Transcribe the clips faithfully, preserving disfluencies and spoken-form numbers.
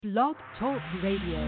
Blog Talk Radio.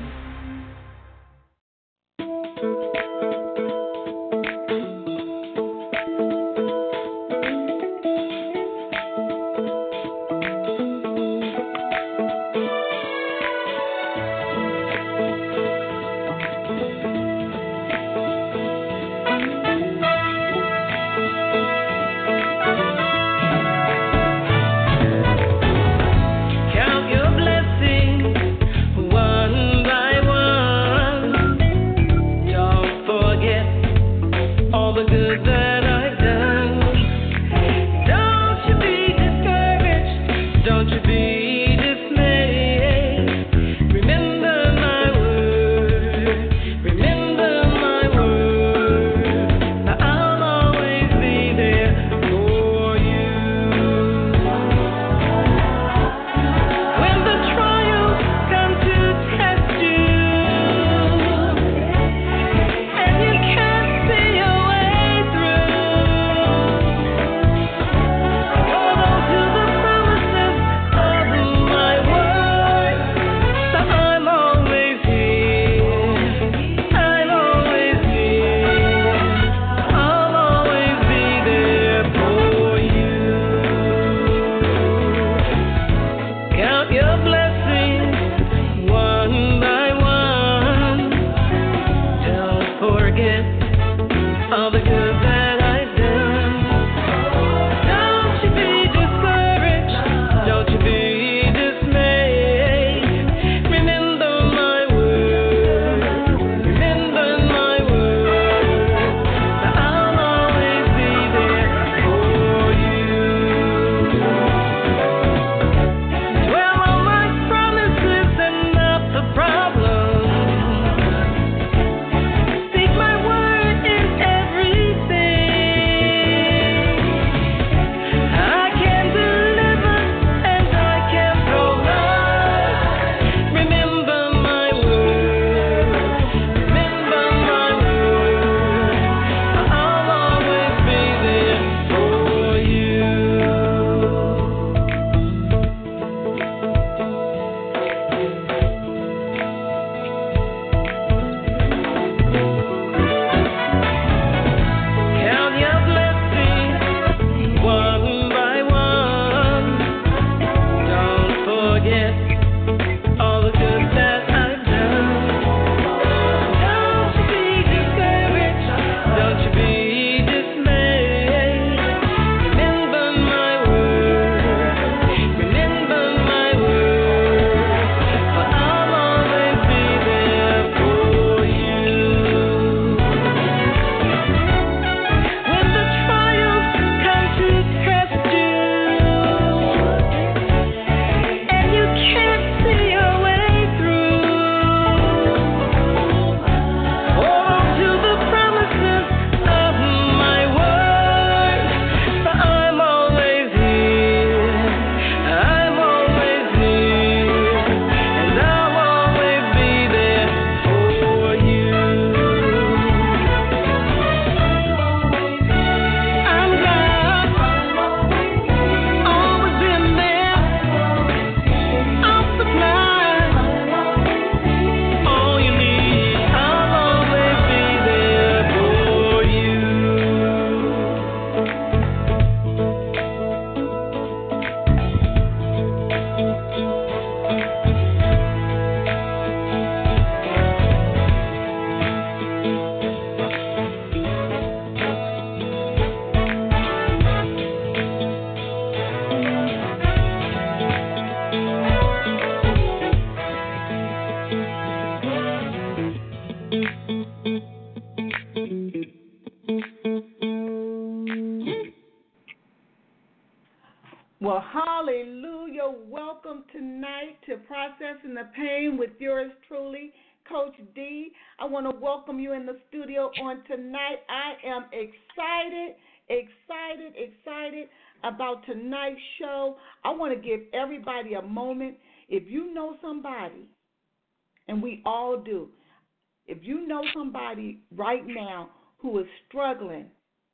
Well, hallelujah. Welcome tonight to Processing the Pain with yours truly, Coach D. I want to welcome you in the studio on tonight. I am excited, excited, excited about tonight's show. I want to give everybody a moment. If you know somebody, and we all do, if you know somebody right now who is struggling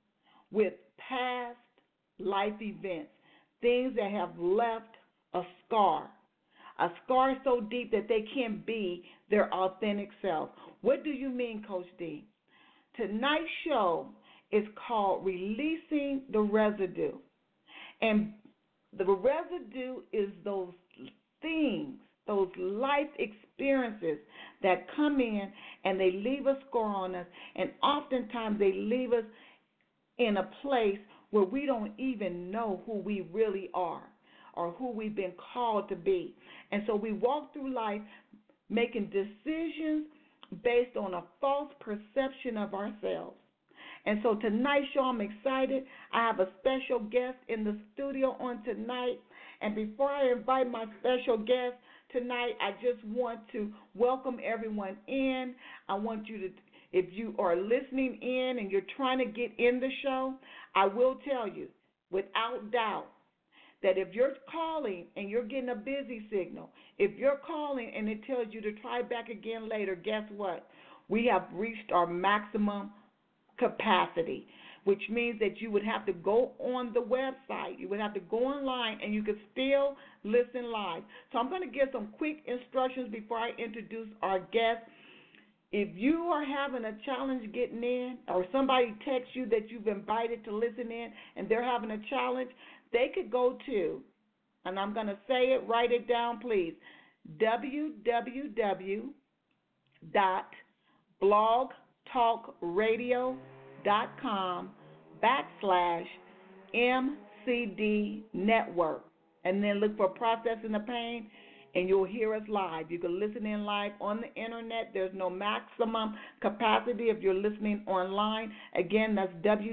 with past life events, things that have left a scar, a scar so deep that they can't be their authentic self. What do you mean, Coach D? Tonight's show is called Releasing the Residue. And the residue is those things, those life experiences that come in and they leave a score on us. And oftentimes they leave us in a place where we don't even know who we really are or who we've been called to be. And so we walk through life making decisions based on a false perception of ourselves. And so tonight's show, I'm excited. I have a special guest in the studio on tonight. And before I invite my special guest tonight, I just want to welcome everyone in. I want you to, if you are listening in and you're trying to get in the show, I will tell you without doubt that if you're calling and you're getting a busy signal, if you're calling and it tells you to try back again later, guess what? We have reached our maximum capacity, which means that you would have to go on the website. You would have to go online and you could still listen live. So I'm going to give some quick instructions before I introduce our guest. If you are having a challenge getting in or somebody texts you that you've invited to listen in and they're having a challenge, they could go to, and I'm going to say it, write it down, please, www.blogtalkradio.com backslash MCD Network. And then look for Processing the Pain, and you'll hear us live. You can listen in live on the internet. There's no maximum capacity if you're listening online. Again, that's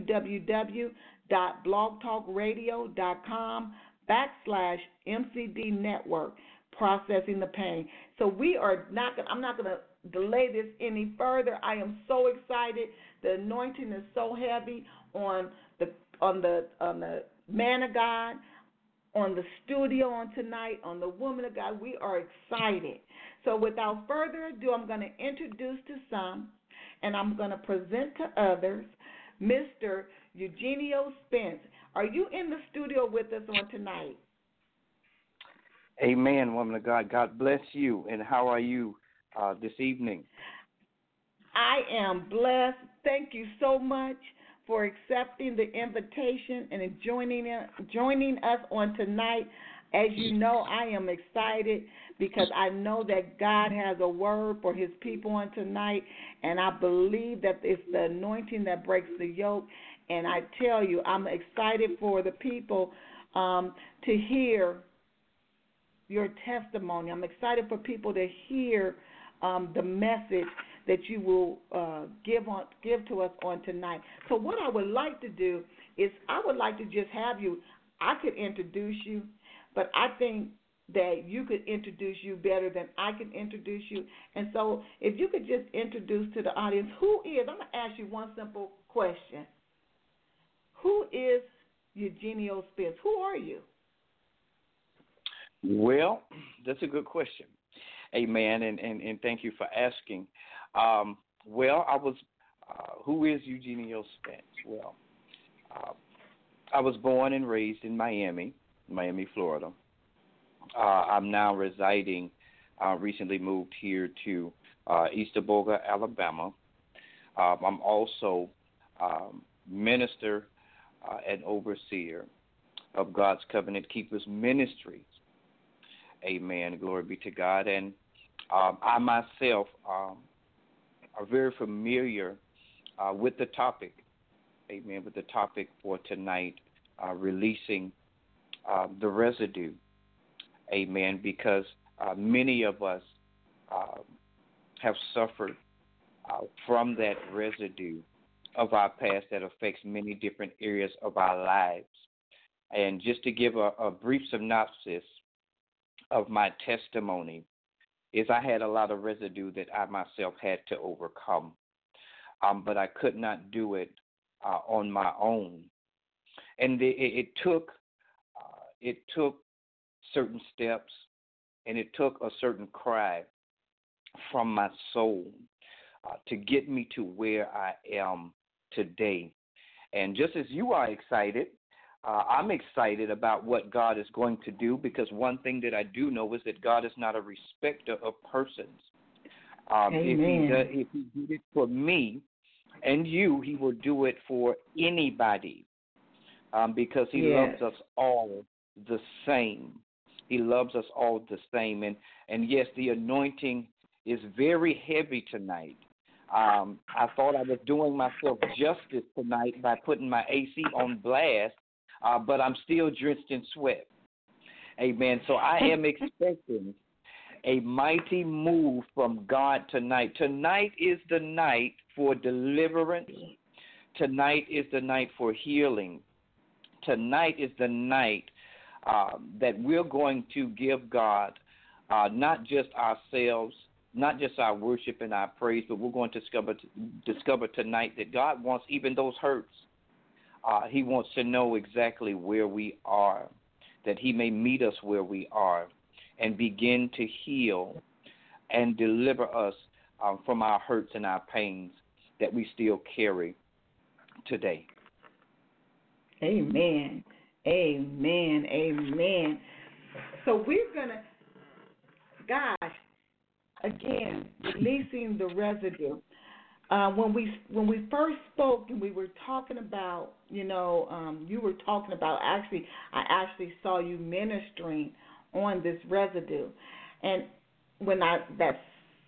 www.blogtalkradio.com backslash MCD Network, Processing the Pain. So we are not, I'm not going to delay this any further. I am so excited. The anointing is so heavy on the on the on the man of God, on the studio on tonight, on the woman of God. We are excited. So without further ado, I'm going to introduce to some, and I'm going to present to others, Mister Eugenio Spence. Are you in the studio with us on tonight? Amen, woman of God. God bless you. And how are you uh, this evening? I am blessed. Thank you so much for accepting the invitation and joining in, joining us on tonight. As you know, I am excited because I know that God has a word for his people on tonight, and I believe that it's the anointing that breaks the yoke. And I tell you, I'm excited for the people um, to hear your testimony. I'm excited for people to hear um, the message that you will uh, give on give to us on tonight. So what I would like to do is I would like to just have you, I could introduce you, but I think that you could introduce you better than I can introduce you. And so if you could just introduce to the audience, who is, I'm going to ask you one simple question. Who is Eugenio Spence? Who are you? Well, that's a good question. Amen, and, and, and thank you for asking. Um, well, I was, uh, who is Eugenio Spence? Well, uh, I was born and raised in Miami, Miami, Florida. Uh, I'm now residing, uh, recently moved here to uh, Easterboga, Alabama. Um, I'm also um, minister uh, and overseer of God's Covenant Keepers Ministries. Amen. Glory be to God. And um, I myself um, are very familiar uh, with the topic. Amen. With the topic for tonight, uh, releasing uh, the residue. Amen. Because uh, many of us uh, have suffered uh, from that residue of our past that affects many different areas of our lives. And just to give a, a brief synopsis of my testimony is I had a lot of residue that I myself had to overcome, um, but I could not do it uh, on my own. And it, it took uh, it took certain steps, and it took a certain cry from my soul uh, to get me to where I am today. And just as you are excited uh, I'm excited about what God is going to do, because one thing that I do know is that God is not a respecter of persons. Um, if he does, if he did it for me and you, he will do it for anybody, um, because he yes. loves us all the same. He loves us all the same. And, and yes, the anointing is very heavy tonight. Um, I thought I was doing myself justice tonight by putting my A C on blast, uh, but I'm still drenched in sweat. Amen. So I am expecting a mighty move from God tonight. Tonight is the night for deliverance. Tonight is the night for healing. Tonight is the night um, that we're going to give God uh, not just ourselves, not just our worship and our praise, but we're going to discover discover tonight that God wants even those hurts. Uh, he wants to know exactly where we are, that he may meet us where we are and begin to heal and deliver us um, from our hurts and our pains that we still carry today. Amen. Amen. Amen. So we're going to, gosh, again, releasing the residue. Uh, when we when we first spoke and we were talking about, you know, um, you were talking about, actually, I actually saw you ministering on this residue. And when I that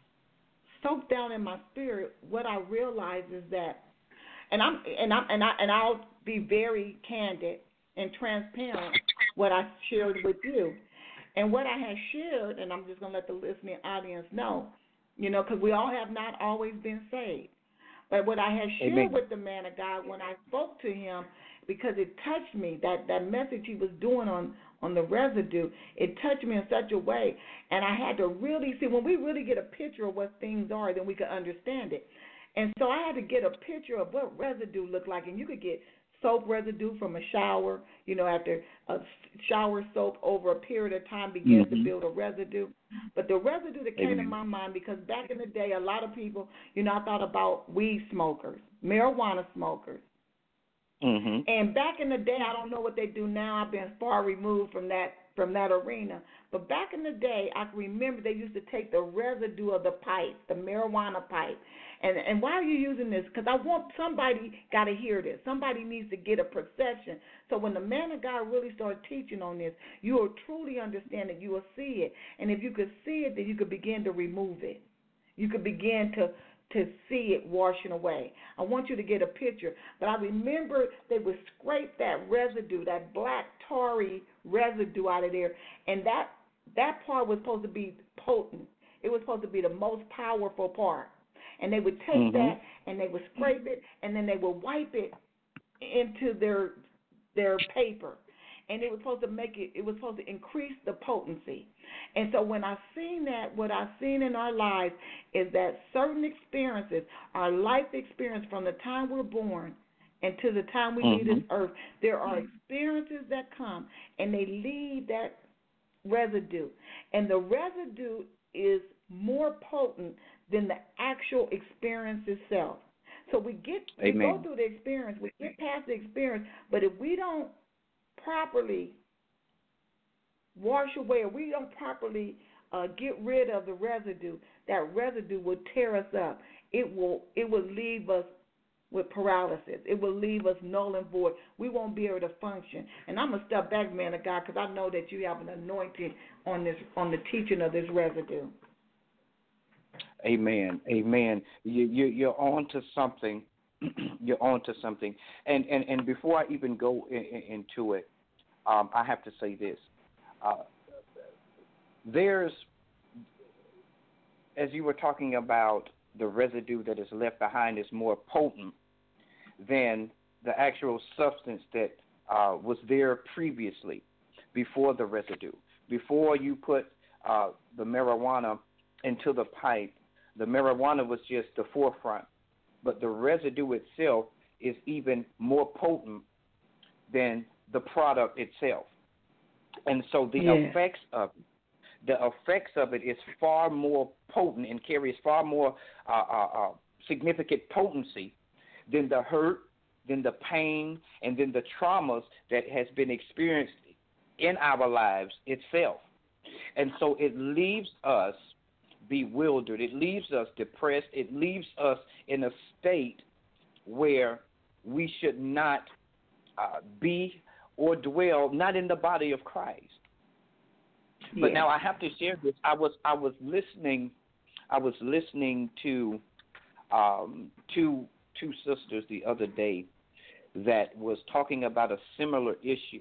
soaked down in my spirit, what I realized is that, and I'm and I'm and I and I'll be very candid and transparent what I shared with you. And what I had shared, and I'm just going to let the listening audience know, you know, because we all have not always been saved. But what I had shared Amen. with the man of God when I spoke to him, because it touched me, that, that message he was doing on, on the residue, it touched me in such a way. And I had to really see, when we really get a picture of what things are, then we can understand it. And so I had to get a picture of what residue looked like. And you could get soap residue from a shower, you know, after a shower soap over a period of time begins mm-hmm. to build a residue. But the residue that came Amen. to my mind, because back in the day, a lot of people, you know, I thought about weed smokers, marijuana smokers. Mm-hmm. And back in the day, I don't know what they do now. I've been far removed from that from that arena. But back in the day, I can remember they used to take the residue of the pipe, the marijuana pipe. And and why are you using this? Because I want somebody got to hear this. Somebody needs to get a perception. So when the man of God really started teaching on this, you will truly understand it. You will see it. And if you could see it, then you could begin to remove it. You could begin to to see it washing away. I want you to get a picture. But I remember they would scrape that residue, that black tarry residue out of there, and that that part was supposed to be potent. It was supposed to be the most powerful part. And they would take mm-hmm. that and they would scrape it, and then they would wipe it into their their paper. And it was supposed to make it, it was supposed to increase the potency. And so when I seen that, what I've seen in our lives is that certain experiences, our life experience from the time we're born and to the time we mm-hmm. leave this earth, there are experiences that come and they leave that residue. And the residue is more potent than the actual experience itself. So we get, we Amen. go through the experience, we get past the experience, but if we don't properly wash away, or we don't properly uh, get rid of the residue, that residue will tear us up. It will it will leave us with paralysis. It will leave us null and void. We won't be able to function. And I'm gonna step back, man of God, because I know that you have an anointing on this on the teaching of this residue. Amen. Amen. You, you you're on to something. You're on to something. And and and before I even go in, in, into it, um, I have to say this. Uh, there's, as you were talking about, the residue that is left behind is more potent than the actual substance that uh, was there previously, before the residue. Before you put uh, the marijuana into the pipe, the marijuana was just the forefront, but the residue itself is even more potent than the product itself. And so the yeah. effects of it, the effects of it is far more potent and carries far more uh, uh, uh, significant potency than the hurt, then the pain, and then the traumas that has been experienced in our lives itself. And so it leaves us bewildered. It leaves us depressed. It leaves us in a state where we should not uh, be or dwell, not in the body of Christ. Yeah. But now I have to share this. I was I was listening. I was listening to um, two two sisters the other day that was talking about a similar issue,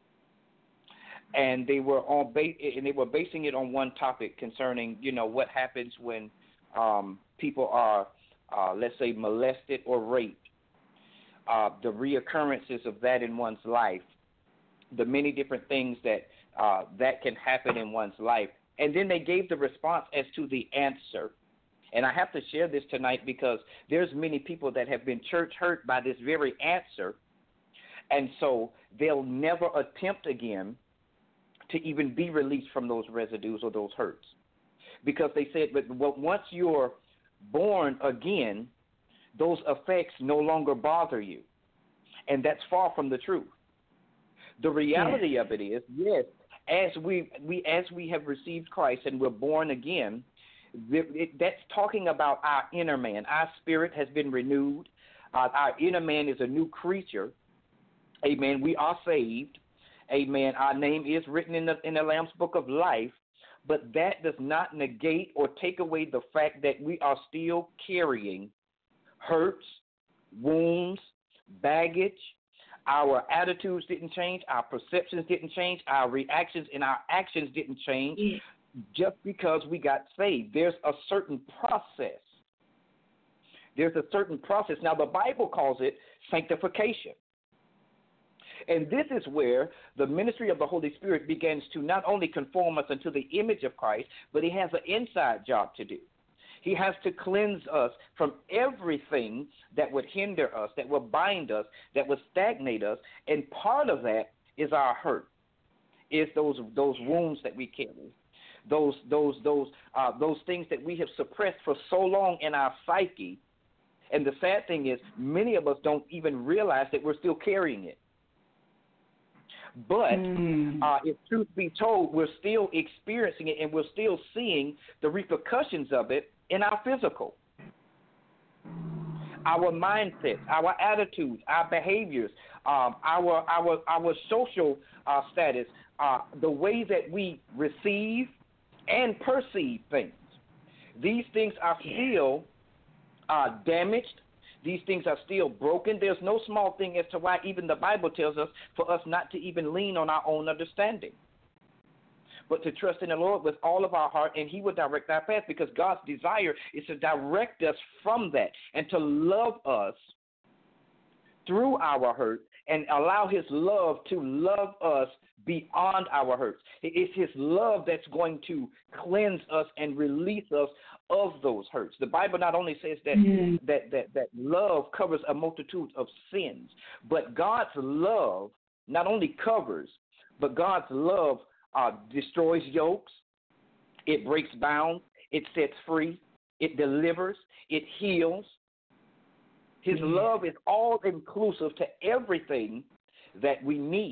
and they were on ba- and they were basing it on one topic concerning, you know, what happens when um, people are, uh, let's say, molested or raped, uh, the reoccurrences of that in one's life, the many different things that uh, that can happen in one's life, and then they gave the response as to the answer. And I have to share this tonight because there's many people that have been church hurt by this very answer, and so they'll never attempt again to even be released from those residues or those hurts, because they said, but once you're born again, those effects no longer bother you, and that's far from the truth. The reality yes. of it is, yes, as we we as we have received Christ and we're born again, it, it, that's talking about our inner man. Our spirit has been renewed. Uh, our inner man is a new creature. Amen. We are saved. Amen. Our name is written in the in the Lamb's Book of Life, but that does not negate or take away the fact that we are still carrying hurts, wounds, baggage. Our attitudes didn't change. Our perceptions didn't change. Our reactions and our actions didn't change yeah. just because we got saved. There's a certain process. There's a certain process. Now, the Bible calls it sanctification. And this is where the ministry of the Holy Spirit begins to not only conform us into the image of Christ, but he has an inside job to do. He has to cleanse us from everything that would hinder us, that would bind us, that would stagnate us. And part of that is our hurt, is those those wounds that we carry, those those those uh, those things that we have suppressed for so long in our psyche. And the sad thing is, many of us don't even realize that we're still carrying it. But mm. uh, if truth be told, we're still experiencing it, and we're still seeing the repercussions of it in our physical, our mindsets, our attitudes, our behaviors, um, our our our social uh, status, uh, the way that we receive and perceive things. These things are still uh, damaged. These things are still broken. There's no small thing as to why even the Bible tells us for us not to even lean on our own understanding, but to trust in the Lord with all of our heart, and he will direct our path, because God's desire is to direct us from that and to love us through our hurt and allow his love to love us beyond our hurts. It's his love that's going to cleanse us and release us of those hurts. The Bible not only says that mm-hmm. that, that, that love covers a multitude of sins, but God's love not only covers, but God's love uh, destroys yokes, it breaks bounds, it sets free, it delivers, it heals. His mm-hmm. love is all-inclusive to everything that we need.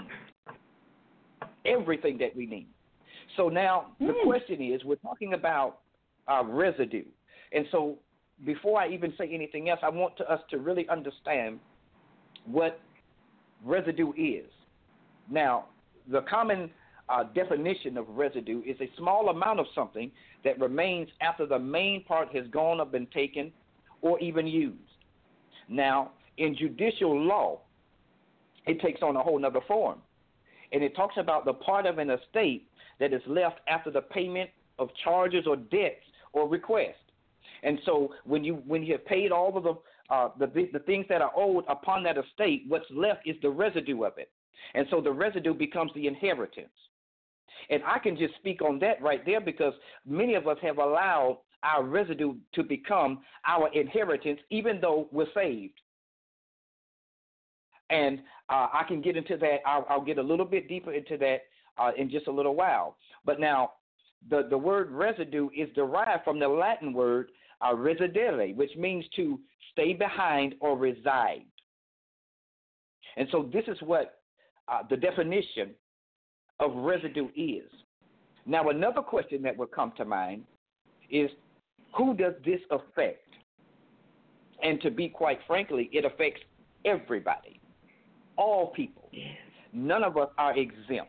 Everything that we need. So now the mm. question is, we're talking about uh, residue. And so before I even say anything else, I want to, us to really understand what residue is. Now, the common uh, definition of residue is a small amount of something that remains after the main part has gone or been taken or even used. Now, in judicial law, it takes on a whole other form. And it talks about the part of an estate that is left after the payment of charges or debts or requests. And so when you when you have paid all of the, uh, the the things that are owed upon that estate, what's left is the residue of it. And so the residue becomes the inheritance. And I can just speak on that right there, because many of us have allowed our residue to become our inheritance, even though we're saved. And uh, I can get into that. I'll, I'll get a little bit deeper into that uh, in just a little while. But now, the, the word residue is derived from the Latin word uh, residere, which means to stay behind or reside. And so this is what uh, the definition of residue is. Now, another question that will come to mind is, who does this affect? And to be quite frankly, it affects everybody, all people. Yes. None of us are exempt.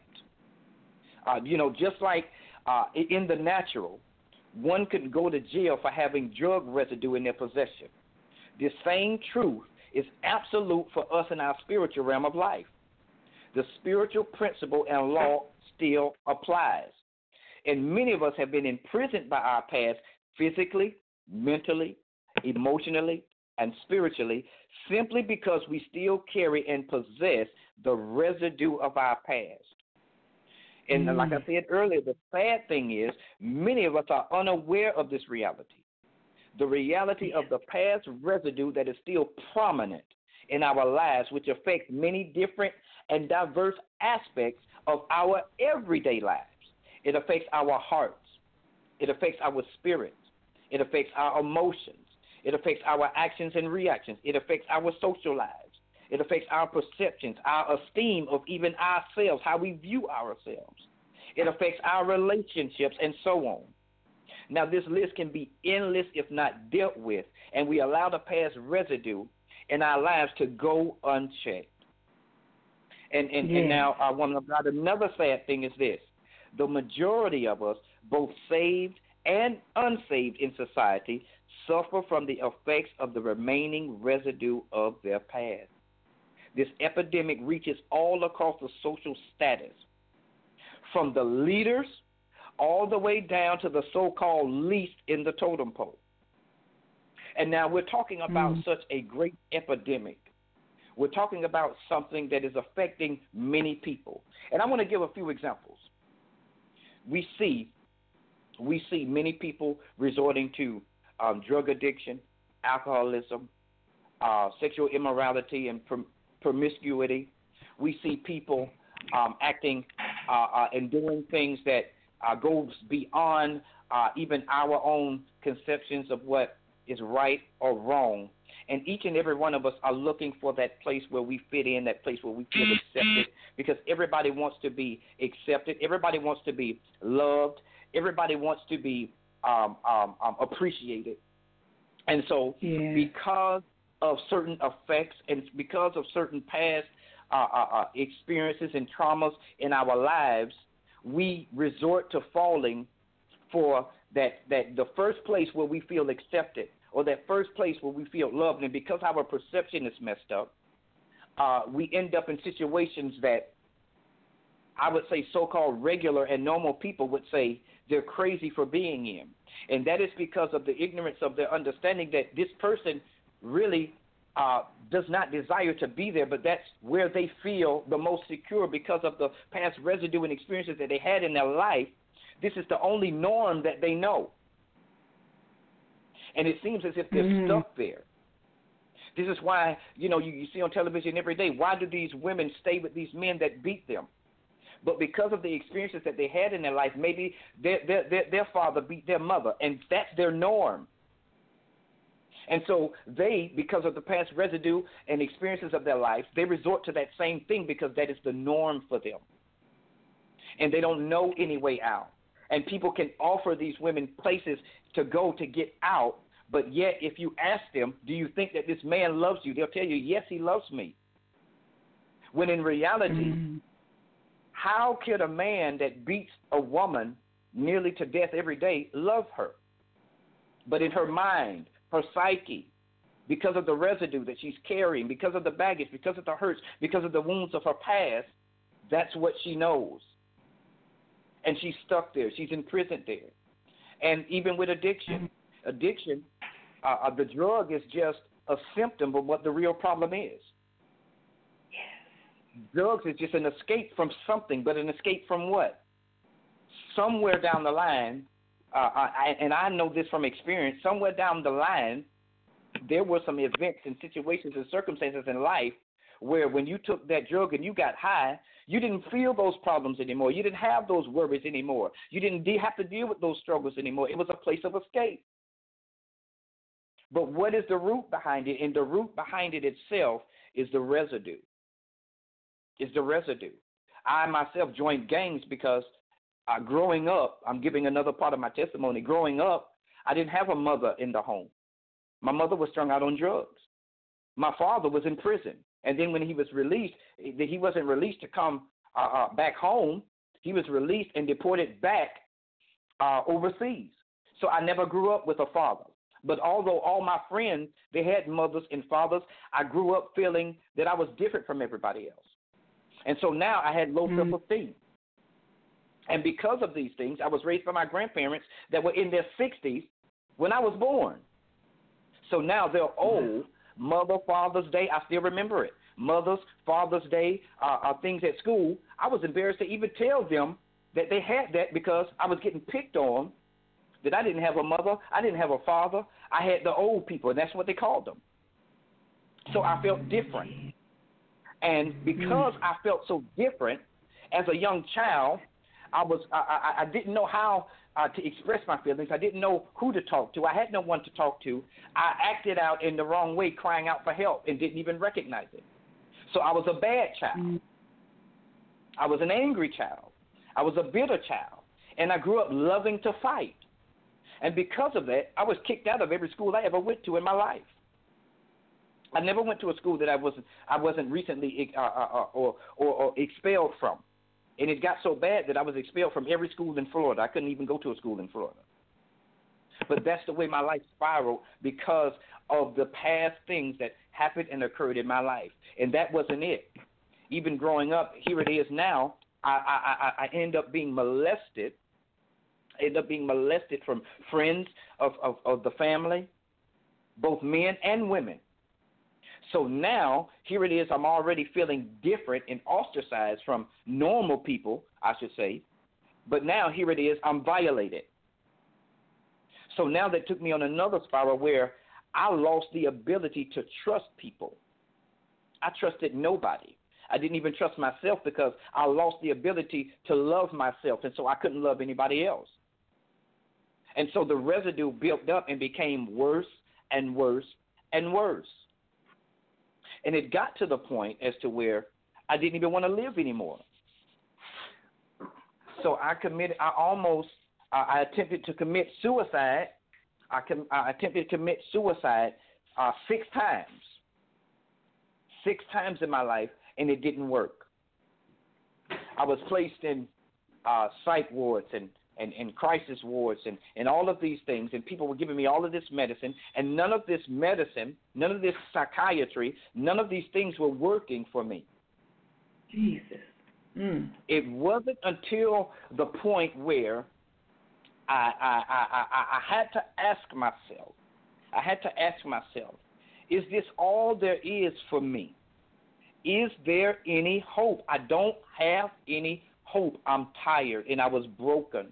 Uh, you know, just like uh, in the natural, one could go to jail for having drug residue in their possession. The same truth is absolute for us in our spiritual realm of life. The spiritual principle and law still applies. And many of us have been imprisoned by our past physically, mentally, emotionally, and spiritually, simply because we still carry and possess the residue of our past. And mm. like I said earlier, the sad thing is many of us are unaware of this reality, the reality of the past residue that is still prominent in our lives, which affects many different and diverse aspects of our everyday lives. It affects our hearts. It affects our spirits. It affects our emotions. It affects our actions and reactions. It affects our social lives. It affects our perceptions, our esteem of even ourselves, how we view ourselves. It affects our relationships and so on. Now, this list can be endless if not dealt with, and we allow the past residue in our lives to go unchecked. And, and, yeah. and now, I want to about another sad thing is this. The majority of us, both saved and unsaved in society, suffer from the effects of the remaining residue of their past. This epidemic reaches all across the social status, from the leaders all the way down to the so-called least in the totem pole. And now we're talking about mm. such a great epidemic. We're talking about something that is affecting many people. And I want to give a few examples. We see, we see many people resorting to um, drug addiction, alcoholism, uh, sexual immorality, and prom- promiscuity. We see people um, acting uh, uh, and doing things that uh, goes beyond uh, even our own conceptions of what is right or wrong. And each and every one of us are looking for that place where we fit in, that place where we feel accepted, because everybody wants to be accepted. Everybody wants to be loved. Everybody wants to be um, um, um, appreciated. And so yeah. because of certain effects and because of certain past uh, uh, uh, experiences and traumas in our lives, we resort to falling for that, that the first place where we feel accepted, or that first place where we feel loved. And because our perception is messed up, uh, we end up in situations that I would say so-called regular and normal people would say they're crazy for being in. And that is because of the ignorance of their understanding that this person really uh, does not desire to be there, but that's where they feel the most secure because of the past residue and experiences that they had in their life. This is the only norm that they know. And it seems as if they're mm. stuck there. This is why, you know, you, you see on television every day, why do these women stay with these men that beat them? But because of the experiences that they had in their life, maybe their, their, their, their father beat their mother, and that's their norm. And so they, because of the past residue and experiences of their life, they resort to that same thing because that is the norm for them. And they don't know any way out. And people can offer these women places to go to get out, but yet if you ask them, do you think that this man loves you? They'll tell you, yes, he loves me. When in reality, mm-hmm. how could a man that beats a woman nearly to death every day love her? But in her mind, her psyche, because of the residue that she's carrying, because of the baggage, because of the hurts, because of the wounds of her past, that's what she knows. And she's stuck there. She's imprisoned there. And even with addiction, addiction, uh, the drug is just a symptom of what the real problem is. Yes. Drugs is just an escape from something, but an escape from what? Somewhere down the line, uh, I, and I know this from experience, somewhere down the line, there were some events and situations and circumstances in life where when you took that drug and you got high, you didn't feel those problems anymore. You didn't have those worries anymore. You didn't de- have to deal with those struggles anymore. It was a place of escape. But what is the root behind it? And the root behind it itself is the residue. is the residue. I myself joined gangs because uh, growing up, I'm giving another part of my testimony. Growing up, I didn't have a mother in the home. My mother was strung out on drugs. My father was in prison. And then when he was released, he wasn't released to come uh, uh, back home. He was released and deported back uh, overseas. So I never grew up with a father. But although all my friends, they had mothers and fathers, I grew up feeling that I was different from everybody else. And so now I had low mm-hmm. self-esteem. And because of these things, I was raised by my grandparents that were in their sixties when I was born. So now they're old. Mother, Father's Day, I still remember it. Mother's, Father's Day, uh, uh, things at school. I was embarrassed to even tell them that they had that because I was getting picked on, that I didn't have a mother, I didn't have a father. I had the old people, and that's what they called them. So I felt different. And because I felt so different, as a young child, I was I, I, I didn't know how uh, to express my feelings. I didn't know who to talk to. I had no one to talk to. I acted out in the wrong way, crying out for help, and didn't even recognize it. So I was a bad child. I was an angry child. I was a bitter child. And I grew up loving to fight. And because of that, I was kicked out of every school I ever went to in my life. I never went to a school that I wasn't I wasn't recently uh, uh, or, or, or expelled from. And it got so bad that I was expelled from every school in Florida. I couldn't even go to a school in Florida. But that's the way my life spiraled because of the past things that happened and occurred in my life. And that wasn't it. Even growing up, here it is now, I, I, I, I end up being molested. I end up being molested from friends of, of, of the family, both men and women. So now, here it is, I'm already feeling different and ostracized from normal people, I should say. But now, here it is, I'm violated. So now that took me on another spiral where I lost the ability to trust people. I trusted nobody. I didn't even trust myself because I lost the ability to love myself, and so I couldn't love anybody else. And so the residue built up and became worse and worse and worse. And it got to the point as to where I didn't even want to live anymore. So I committed, I almost, uh, I attempted to commit suicide. I, com- I attempted to commit suicide uh, six times. Six times in my life, and it didn't work. I was placed in uh, psych wards and And, and crisis wards and, and all of these things, and people were giving me all of this medicine, and none of this medicine, none of this psychiatry, none of these things were working for me. Jesus. Mm. It wasn't until the point where I, I, I, I, I had to ask myself, I had to ask myself, is this all there is for me? Is there any hope? I don't have any hope. I'm tired, and I was broken.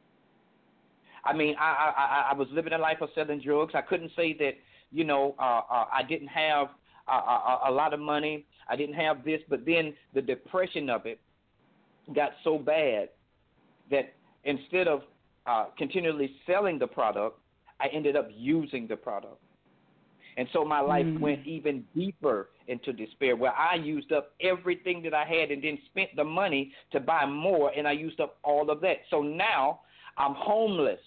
I mean, I, I, I was living a life of selling drugs. I couldn't say that, you know, uh, uh, I didn't have a, a, a lot of money. I didn't have this, but then the depression of it got so bad that instead of uh, continually selling the product, I ended up using the product. And so my life mm. went even deeper into despair, where I used up everything that I had and then spent the money to buy more, and I used up all of that. So now I'm homeless.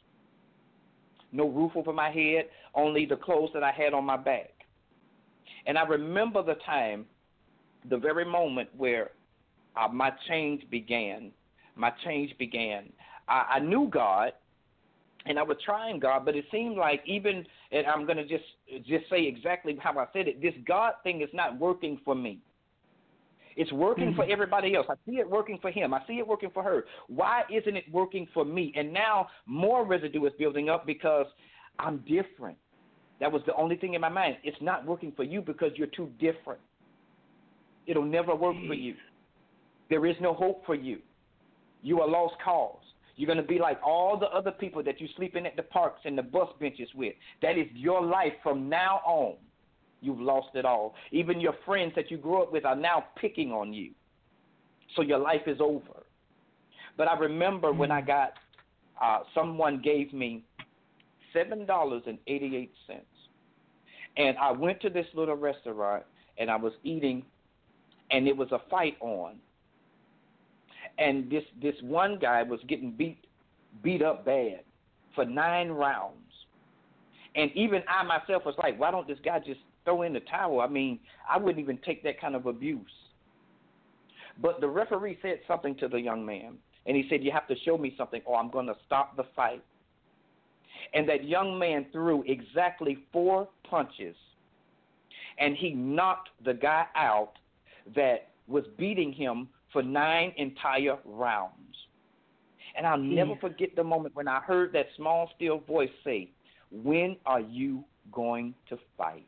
No roof over my head, only the clothes that I had on my back. And I remember the time, the very moment where uh, my change began. My change began. I, I knew God, and I was trying God, but it seemed like even, and I'm going to just just say exactly how I said it, this God thing is not working for me. It's working mm-hmm. for everybody else. I see it working for him. I see it working for her. Why isn't it working for me? And now more residue is building up because I'm different. That was the only thing in my mind. It's not working for you because you're too different. It'll never work for you. There is no hope for you. You are lost cause. You're going to be like all the other people that you're sleeping at the parks and the bus benches with. That is your life from now on. You've lost it all. Even your friends that you grew up with are now picking on you. So your life is over. But I remember mm-hmm. when I got, uh, someone gave me seven dollars and eighty-eight cents. And I went to this little restaurant, and I was eating and it was a fight on. And this this one guy was getting beat beat up bad for nine rounds. And even I myself was like, why don't this guy just throw in the towel? I mean, I wouldn't even take that kind of abuse. But the referee said something to the young man, and he said, you have to show me something or I'm going to stop the fight. And that young man threw exactly four punches, and he knocked the guy out that was beating him for nine entire rounds. And I'll never yeah. forget the moment when I heard that small, still voice say, when are you going to fight?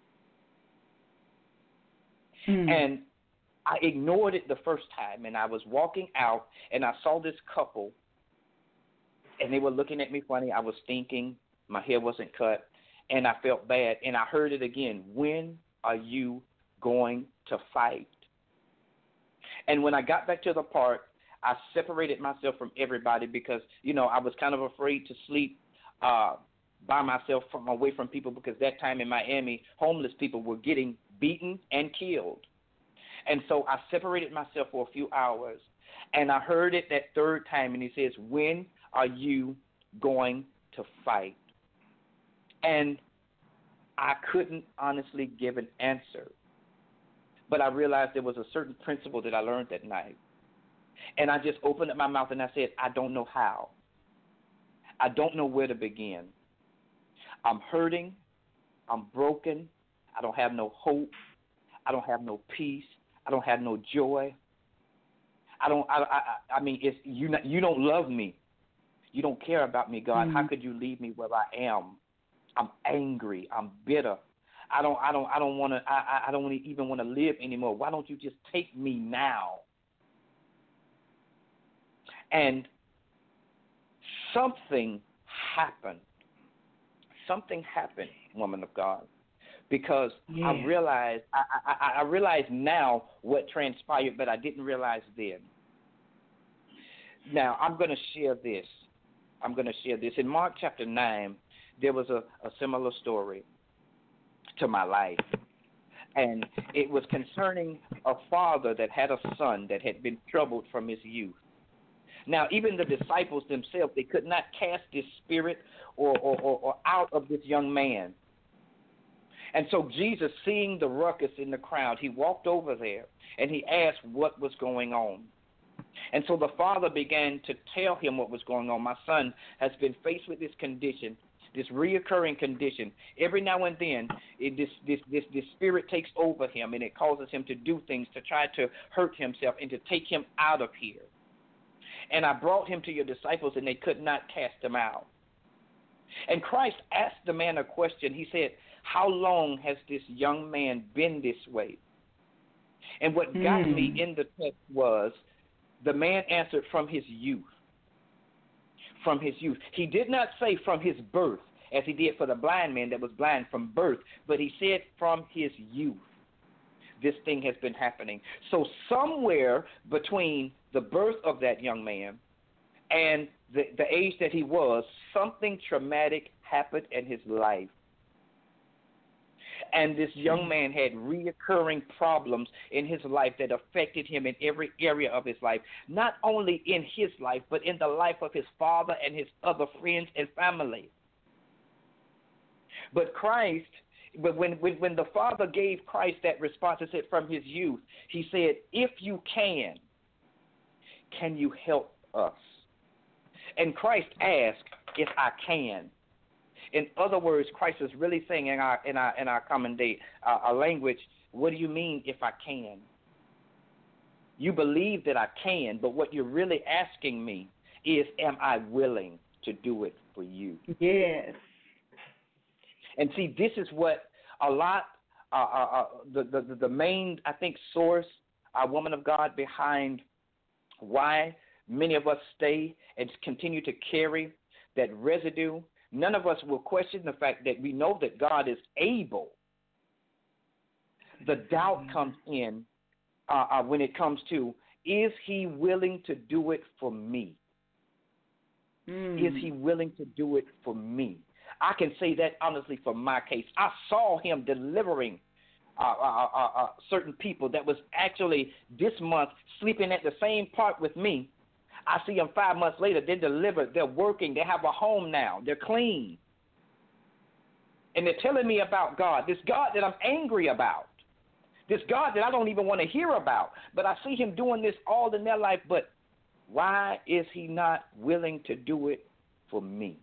Mm. And I ignored it the first time, and I was walking out, and I saw this couple, and they were looking at me funny. I was stinking. My hair wasn't cut, and I felt bad. And I heard it again. When are you going to fight? And when I got back to the park, I separated myself from everybody because, you know, I was kind of afraid to sleep uh, by myself from away from people because that time in Miami, homeless people were getting beaten and killed. And so I separated myself for a few hours, and I heard it that third time, and he says, when are you going to fight? And I couldn't honestly give an answer, but I realized there was a certain principle that I learned that night. And I just opened up my mouth and I said, I don't know how. I don't know where to begin. I'm hurting. I'm broken. I don't have no hope. I don't have no peace. I don't have no joy. I don't. I. I, I mean, it's you. Not, you don't love me. You don't care about me, God. Mm-hmm. How could you leave me where I am? I'm angry. I'm bitter. I don't. I don't. I don't want to. I. I don't even want to live anymore. Why don't you just take me now? And something happened. Something happened, woman of God, because yeah. I realized I, I, I realized now what transpired, but I didn't realize then. Now I'm going to share this. I'm going to share this. In Mark chapter nine, there was a, a similar story to my life, and it was concerning a father that had a son that had been troubled from his youth. Now, even the disciples themselves, they could not cast this spirit or, or, or, or out of this young man. And so Jesus, seeing the ruckus in the crowd, he walked over there and he asked what was going on. And so the father began to tell him what was going on. My son has been faced with this condition, this reoccurring condition. Every now and then, it, this, this, this, this spirit takes over him, and it causes him to do things to try to hurt himself and to take him out of here. And I brought him to your disciples, and they could not cast him out. And Christ asked the man a question. He said, how long has this young man been this way? And what got mm. me in the text was the man answered from his youth. From his youth. He did not say from his birth, as he did for the blind man that was blind from birth, but he said from his youth. This thing has been happening. So somewhere between the birth of that young man and the, the age that he was, something traumatic happened in his life. And this young man had reoccurring problems in his life that affected him in every area of his life, not only in his life, but in the life of his father and his other friends and family. But Christ, but when, when, when the father gave Christ that response, it said from his youth, he said, if you can, can you help us? And Christ asked, if I can. In other words, Christ is really saying in our in our in our common day uh, our language, what do you mean if I can? You believe that I can, but what you're really asking me is, am I willing to do it for you? Yes. And see, this is what a lot uh, uh, uh, the, the the main I think source, our woman of God, behind why many of us stay and continue to carry that residue. None of us will question the fact that we know that God is able. The doubt comes in uh, uh, when it comes to, is he willing to do it for me? Mm. Is he willing to do it for me? I can say that honestly for my case. I saw him delivering uh, uh, uh, uh, certain people that was actually this month sleeping at the same part with me. I see them five months later. They're delivered. They're working. They have a home now. They're clean. And they're telling me about God, this God that I'm angry about, this God that I don't even want to hear about. But I see him doing this all in their life. But why is he not willing to do it for me?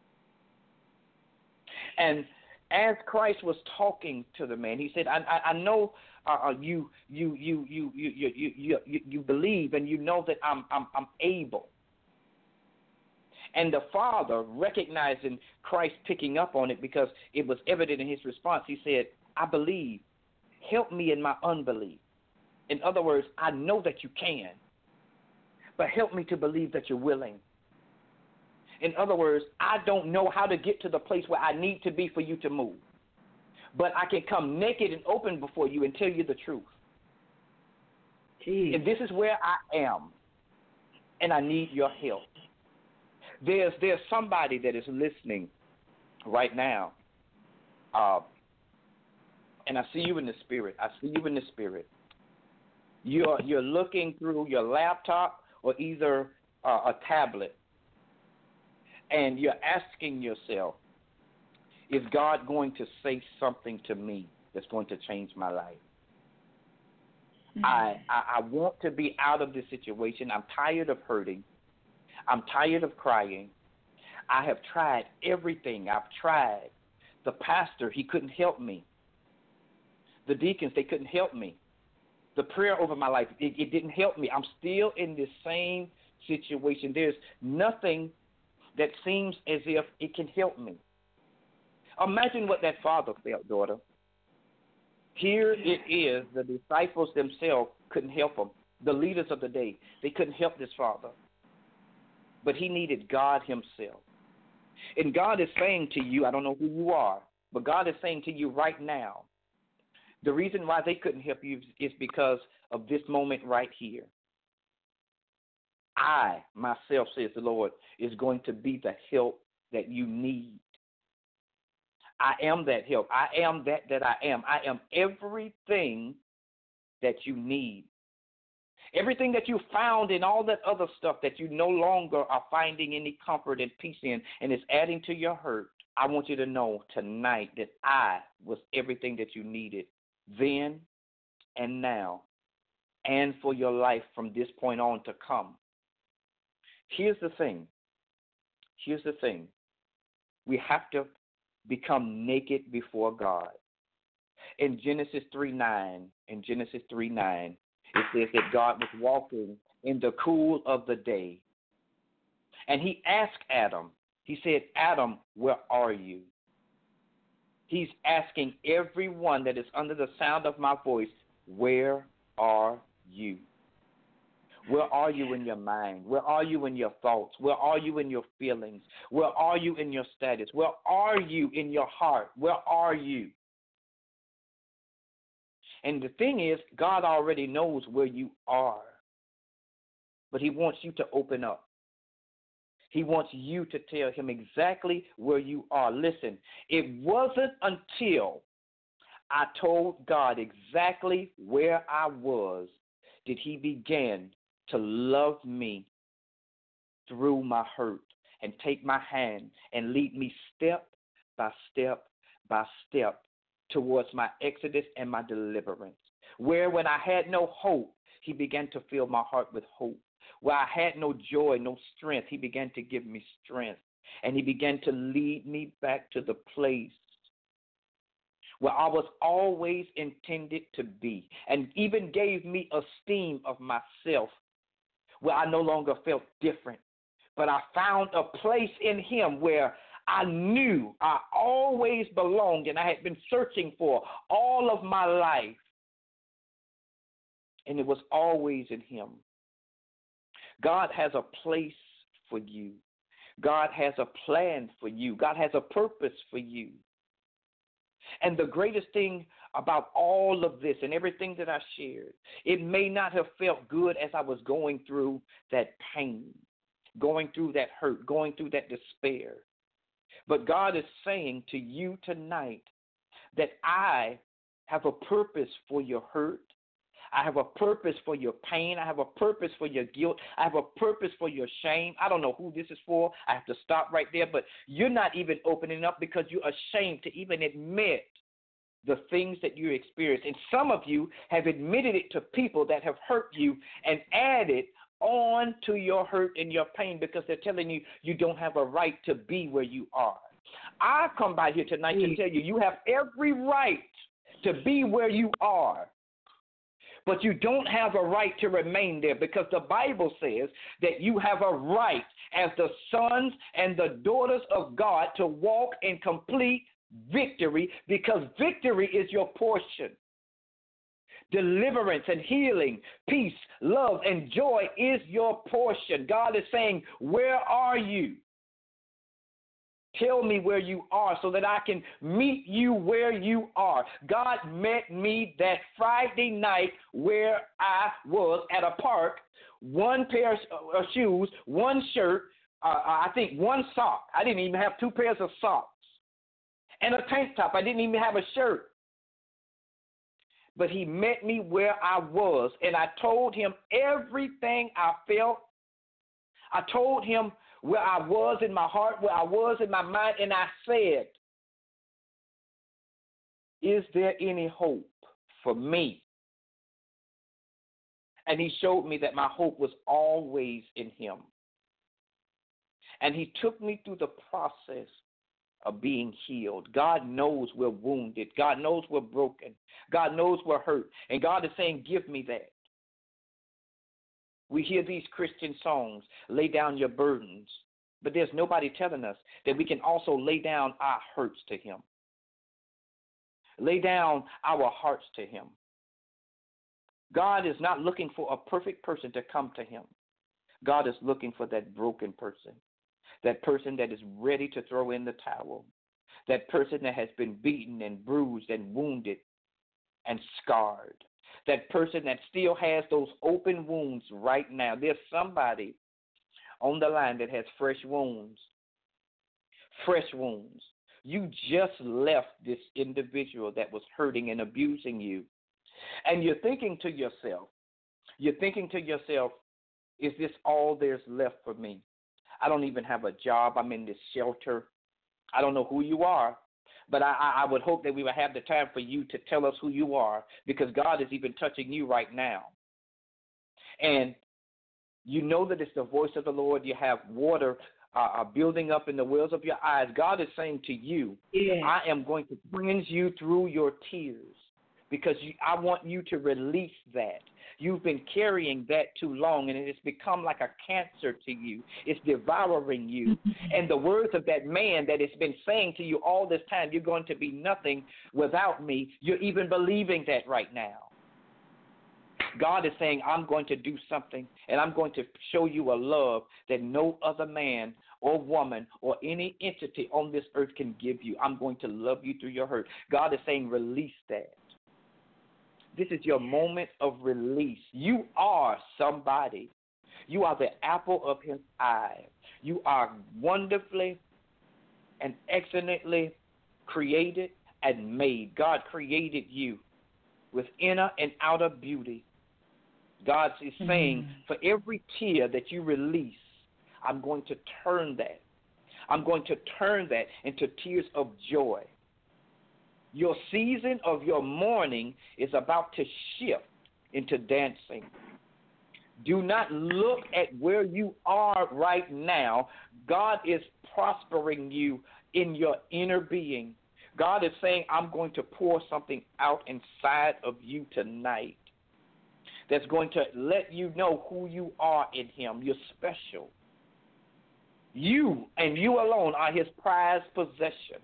And as Christ was talking to the man, he said, I, I, I know uh, you, you, you, you, you, you, you, you, you believe and you know that I'm, I'm, I'm able. And the father, recognizing Christ picking up on it because it was evident in his response, he said, I believe. Help me in my unbelief. In other words, I know that you can, but help me to believe that you're willing. In other words, I don't know how to get to the place where I need to be for you to move, but I can come naked and open before you and tell you the truth. Jeez. And this is where I am, and I need your help. There's there's somebody that is listening right now, uh, and I see you in the spirit. I see you in the spirit. You're you're looking through your laptop or either uh, a tablet, and you're asking yourself, is God going to say something to me that's going to change my life? Mm-hmm. I, I I want to be out of this situation. I'm tired of hurting. I'm tired of crying. I have tried everything. I've tried. The pastor, he couldn't help me. The deacons, they couldn't help me. The prayer over my life, it, it didn't help me. I'm still in this same situation. There's nothing that seems as if it can help me. Imagine what that father felt, daughter. Here it is, the disciples themselves couldn't help him. The leaders of the day, they couldn't help this father. But he needed God himself. And God is saying to you, I don't know who you are, but God is saying to you right now, the reason why they couldn't help you is because of this moment right here. I, myself, says the Lord, is going to be the help that you need. I am that help. I am that that I am. I am everything that you need. Everything that you found in all that other stuff that you no longer are finding any comfort and peace in and is adding to your hurt, I want you to know tonight that I was everything that you needed then and now and for your life from this point on to come. Here's the thing. Here's the thing. We have to become naked before God. In Genesis three nine, in Genesis three nine, it says that God was walking in the cool of the day. And he asked Adam, he said, Adam, where are you? He's asking everyone that is under the sound of my voice, where are you? Where are you in your mind? Where are you in your thoughts? Where are you in your feelings? Where are you in your status? Where are you in your heart? Where are you? And the thing is, God already knows where you are, but he wants you to open up. He wants you to tell him exactly where you are. Listen, it wasn't until I told God exactly where I was did he begin to love me through my hurt and take my hand and lead me step by step by step towards my exodus and my deliverance. Where when I had no hope, he began to fill my heart with hope. Where I had no joy, no strength, he began to give me strength. And he began to lead me back to the place where I was always intended to be, and even gave me esteem of myself, where I no longer felt different. But I found a place in him where I knew I always belonged and I had been searching for all of my life. And it was always in him. God has a place for you. God has a plan for you. God has a purpose for you. And the greatest thing about all of this and everything that I shared, it may not have felt good as I was going through that pain, going through that hurt, going through that despair. But God is saying to you tonight that I have a purpose for your hurt. I have a purpose for your pain. I have a purpose for your guilt. I have a purpose for your shame. I don't know who this is for. I have to stop right there. But you're not even opening up because you're ashamed to even admit the things that you experience. And some of you have admitted it to people that have hurt you and added on to your hurt and your pain because they're telling you you don't have a right to be where you are. I come by here tonight to tell you you have every right to be where you are. But you don't have a right to remain there because the Bible says that you have a right as the sons and the daughters of God to walk in complete victory because victory is your portion. Deliverance and healing, peace, love, and joy is your portion. God is saying, where are you? Tell me where you are so that I can meet you where you are. God met me that Friday night where I was at a park, one pair of shoes, one shirt, uh, I think one sock. I didn't even have two pairs of socks. And a tank top. I didn't even have a shirt. But he met me where I was, and I told him everything I felt. I told him where I was in my heart, where I was in my mind, and I said, is there any hope for me? And he showed me that my hope was always in him. And he took me through the process of being healed. God knows we're wounded. God knows we're broken. God knows we're hurt. And God is saying, give me that. We hear these Christian songs, lay down your burdens. But there's nobody telling us that we can also lay down our hurts to him. Lay down our hearts to him. God is not looking for a perfect person to come to him. God is looking for that broken person. That person that is ready to throw in the towel. That person that has been beaten and bruised and wounded and scarred. That person that still has those open wounds right now. There's somebody on the line that has fresh wounds. Fresh wounds. You just left this individual that was hurting and abusing you. And you're thinking to yourself, you're thinking to yourself, is this all there's left for me? I don't even have a job. I'm in this shelter. I don't know who you are, but I, I would hope that we would have the time for you to tell us who you are because God is even touching you right now. And you know that it's the voice of the Lord. You have water uh, building up in the wells of your eyes. God is saying to you, yeah. I am going to cleanse you through your tears because you, I want you to release that. You've been carrying that too long, and it has become like a cancer to you. It's devouring you. And the words of that man that has been saying to you all this time, you're going to be nothing without me, you're even believing that right now. God is saying, I'm going to do something, and I'm going to show you a love that no other man or woman or any entity on this earth can give you. I'm going to love you through your hurt. God is saying, release that. This is your moment of release. You are somebody. You are the apple of his eye. You are wonderfully and excellently created and made. God created you with inner and outer beauty. God is saying, mm-hmm. for every tear that you release, I'm going to turn that. I'm going to turn that into tears of joy. Your season of your mourning is about to shift into dancing. Do not look at where you are right now. God is prospering you in your inner being. God is saying, I'm going to pour something out inside of you tonight that's going to let you know who you are in him. You're special. You and you alone are his prized possession.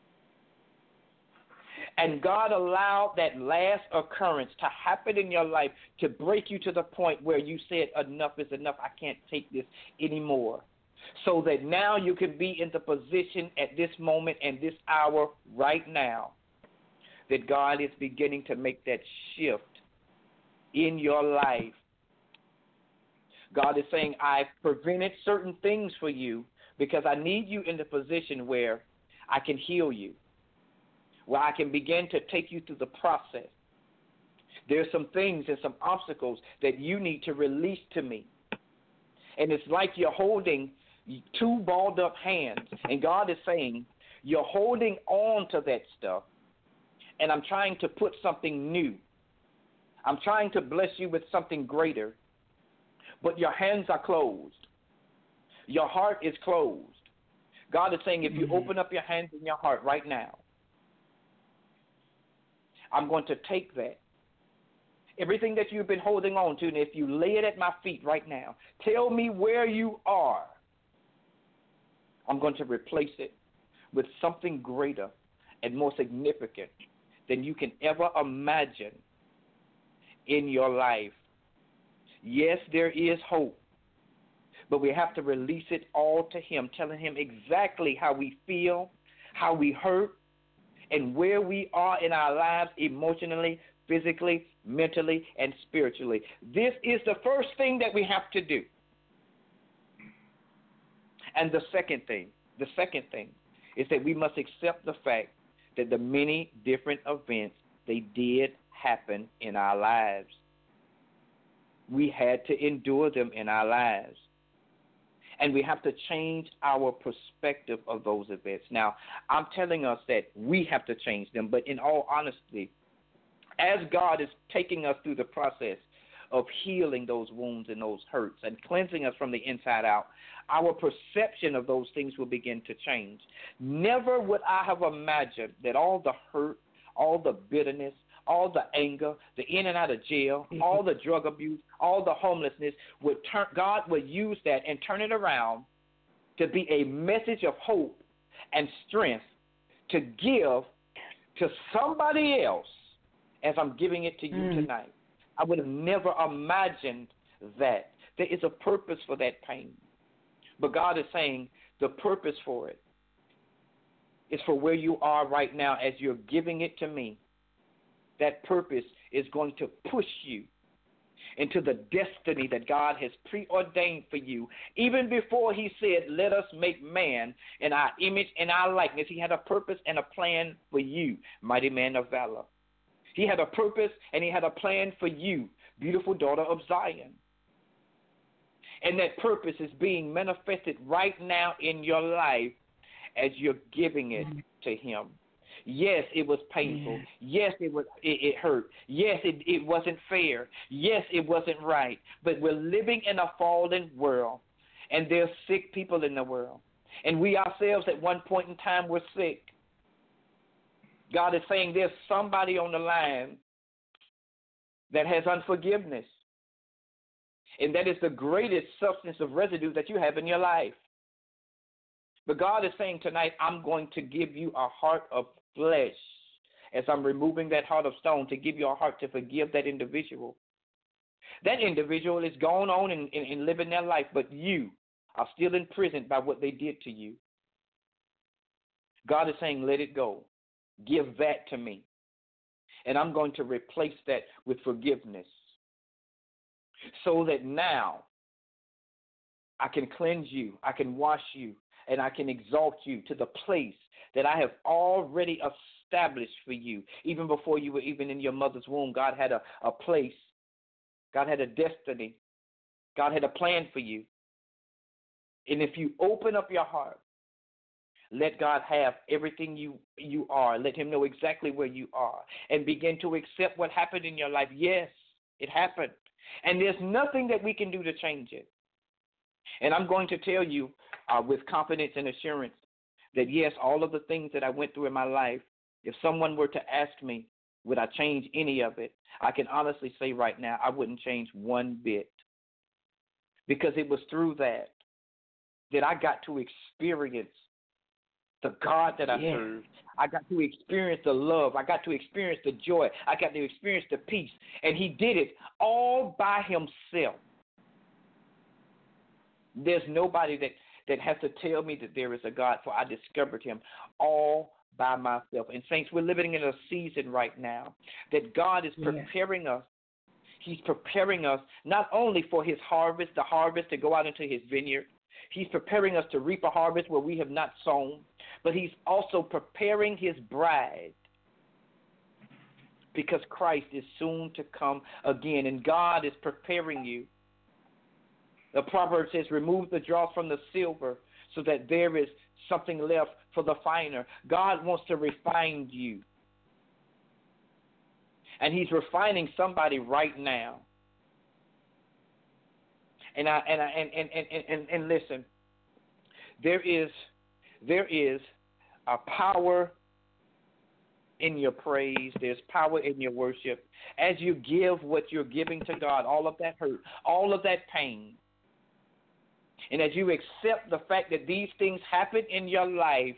And God allowed that last occurrence to happen in your life to break you to the point where you said, enough is enough. I can't take this anymore. So that now you can be in the position at this moment and this hour right now that God is beginning to make that shift in your life. God is saying, I've prevented certain things for you because I need you in the position where I can heal you, where I can begin to take you through the process. There's some things and some obstacles that you need to release to me. And it's like you're holding two balled up hands, and God is saying, you're holding on to that stuff, and I'm trying to put something new. I'm trying to bless you with something greater, but your hands are closed. Your heart is closed. God is saying, if you mm-hmm. open up your hands and your heart right now, I'm going to take that. Everything that you've been holding on to, and if you lay it at my feet right now, tell me where you are. I'm going to replace it with something greater and more significant than you can ever imagine in your life. Yes, there is hope, but we have to release it all to him, telling him exactly how we feel, how we hurt, and where we are in our lives emotionally, physically, mentally, and spiritually. This is the first thing that we have to do. And the second thing, the second thing is that we must accept the fact that the many different events, they did happen in our lives. We had to endure them in our lives. And we have to change our perspective of those events. Now, I'm telling us that we have to change them, but in all honesty, as God is taking us through the process of healing those wounds and those hurts and cleansing us from the inside out, our perception of those things will begin to change. Never would I have imagined that all the hurt, all the bitterness, all the anger, the in and out of jail, mm-hmm. all the drug abuse, all the homelessness, would turn, God would use that and turn it around to be a message of hope and strength to give to somebody else as I'm giving it to you mm. tonight. I would have never imagined that. There is a purpose for that pain. But God is saying the purpose for it is for where you are right now as you're giving it to me. That purpose is going to push you into the destiny that God has preordained for you. Even before he said, let us make man in our image and our likeness, he had a purpose and a plan for you, mighty man of valor. He had a purpose and he had a plan for you, beautiful daughter of Zion. And that purpose is being manifested right now in your life as you're giving it to him. Yes, it was painful. Yes, it was. It, it hurt. Yes, it, it wasn't fair. Yes, it wasn't right. But we're living in a fallen world, and there's sick people in the world. And we ourselves at one point in time were sick. God is saying there's somebody on the line that has unforgiveness. And that is the greatest substance of residue that you have in your life. But God is saying tonight, I'm going to give you a heart of flesh as I'm removing that heart of stone to give you a heart to forgive that individual. That individual is gone on and, and, and living their life, but you are still imprisoned by what they did to you. God is saying, let it go. Give that to me. And I'm going to replace that with forgiveness so that now I can cleanse you, I can wash you, and I can exalt you to the place that I have already established for you. Even before you were even in your mother's womb, God had a, a place. God had a destiny. God had a plan for you. And if you open up your heart, let God have everything you, you are. Let him know exactly where you are and begin to accept what happened in your life. Yes, it happened. And there's nothing that we can do to change it. And I'm going to tell you uh, with confidence and assurance that, yes, all of the things that I went through in my life, if someone were to ask me, would I change any of it, I can honestly say right now I wouldn't change one bit. Because it was through that that I got to experience the God that I yeah. serve. I got to experience the love. I got to experience the joy. I got to experience the peace. And he did it all by himself. There's nobody that, that has to tell me that there is a God, for I discovered him all by myself. And saints, we're living in a season right now that God is preparing yeah. us. He's preparing us not only for his harvest, the harvest to go out into his vineyard. He's preparing us to reap a harvest where we have not sown, but he's also preparing his bride because Christ is soon to come again, and God is preparing you. The proverb says, remove the dross from the silver so that there is something left for the finer. God wants to refine you. And he's refining somebody right now. And I and I and and, and, and, and listen, there is there is a power in your praise. There's power in your worship. As you give what you're giving to God, all of that hurt, all of that pain, and as you accept the fact that these things happen in your life,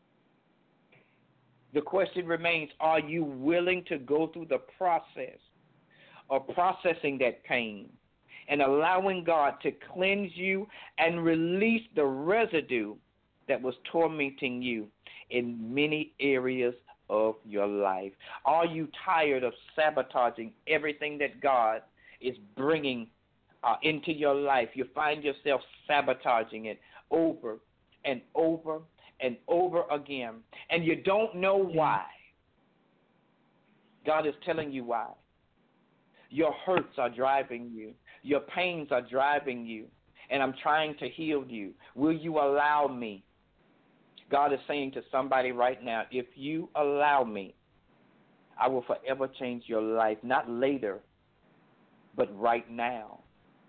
the question remains, are you willing to go through the process of processing that pain and allowing God to cleanse you and release the residue that was tormenting you in many areas of your life? Are you tired of sabotaging everything that God is bringing uh, into your life? You find yourself sabotaging it over and over and over again, and you don't know why. God is telling you why. Your hurts are driving you. Your pains are driving you, and I'm trying to heal you. Will you allow me? God is saying to somebody right now, if you allow me, I will forever change your life, not later, but right now.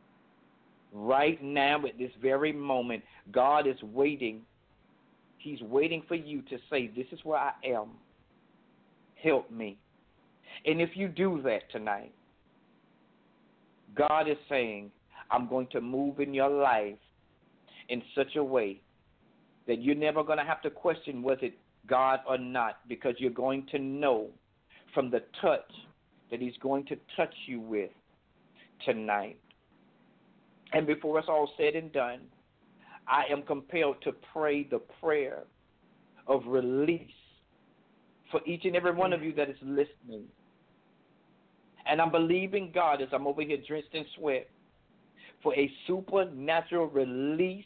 Right now, at this very moment, God is waiting. He's waiting for you to say, this is where I am. Help me. And if you do that tonight, God is saying, I'm going to move in your life in such a way that you're never going to have to question was it God or not, because you're going to know from the touch that he's going to touch you with tonight. And before it's all said and done, I am compelled to pray the prayer of release for each and every one of you that is listening. And I'm believing God, as I'm over here drenched in sweat, for a supernatural release